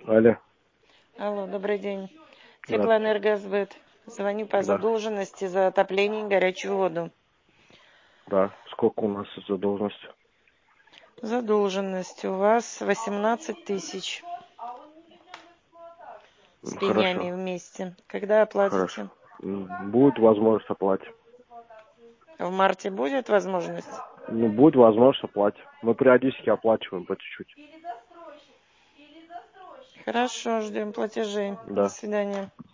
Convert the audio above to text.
Алло, Алло, добрый день. здравствуйте. Теплоэнергосбыт. Звоню по Да, задолженности за отопление и горячую воду. да. Сколько у нас задолженность? Задолженность у вас 18 тысяч с Хорошо, пенями вместе. Когда хорошо. оплатите? Будет возможность оплатить. В марте будет возможность? Будет возможность оплатить. Мы периодически оплачиваем по чуть-чуть. Хорошо, ждем платежей. До Да. свидания.